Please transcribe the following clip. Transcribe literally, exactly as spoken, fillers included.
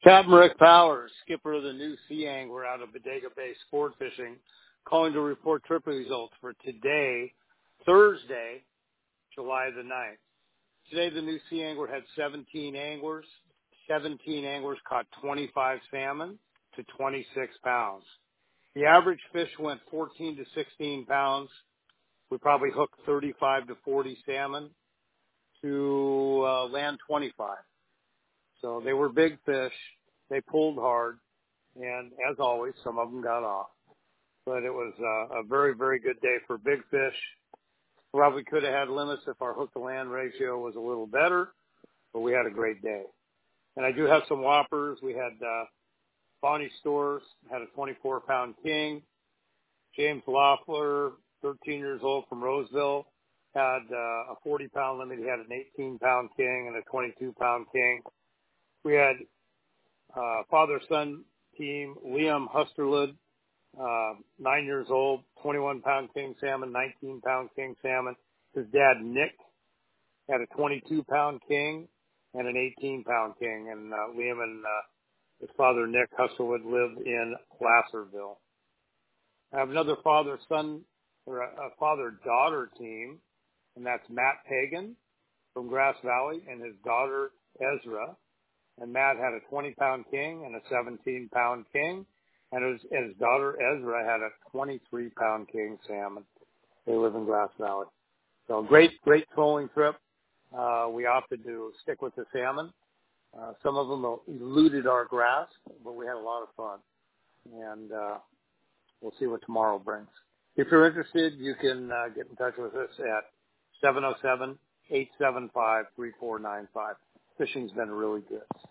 Captain Rick Powers, skipper of the new Sea Angler out of Bodega Bay Sport Fishing, calling to report trip results for today, Thursday, July the ninth. Today, the new Sea Angler had seventeen anglers. seventeen anglers caught twenty-five salmon to twenty-six pounds. The average fish went fourteen to sixteen pounds. We probably hooked thirty-five to forty salmon to uh, land twenty-five. So they were big fish. They pulled hard. And as always, some of them got off. But it was uh, a very, very good day for big fish. Probably could have had limits if our hook to land ratio was a little better, but we had a great day. And I do have some whoppers. We had uh, Bonnie Stores, had a twenty-four pound king. James Loeffler, thirteen years old from Roseville, had uh, a forty pound limit. He had an eighteen pound king and a twenty-two pound king. We had uh, father-son team, Liam Husterlid, uh, nine years old, twenty-one pound king salmon, nineteen pound king salmon. His dad, Nick, had a twenty-two pound king and an eighteen pound king. And uh, Liam and uh, his father, Nick Husterlid, live in Placerville. I have another father-son, or a, a father-daughter team, and that's Matt Pagan from Grass Valley and his daughter, Ezra. And Matt had a twenty pound king and a seventeen pound king. And his, his daughter, Ezra, had a twenty-three pound king salmon. They live in Grass Valley. So great, great trolling trip. Uh, we opted to stick with the salmon. Uh, some of them eluded our grasp, but we had a lot of fun. And uh, we'll see what tomorrow brings. If you're interested, you can uh, get in touch with us at seven oh seven, eight seven five, three four nine five. Fishing's been really good.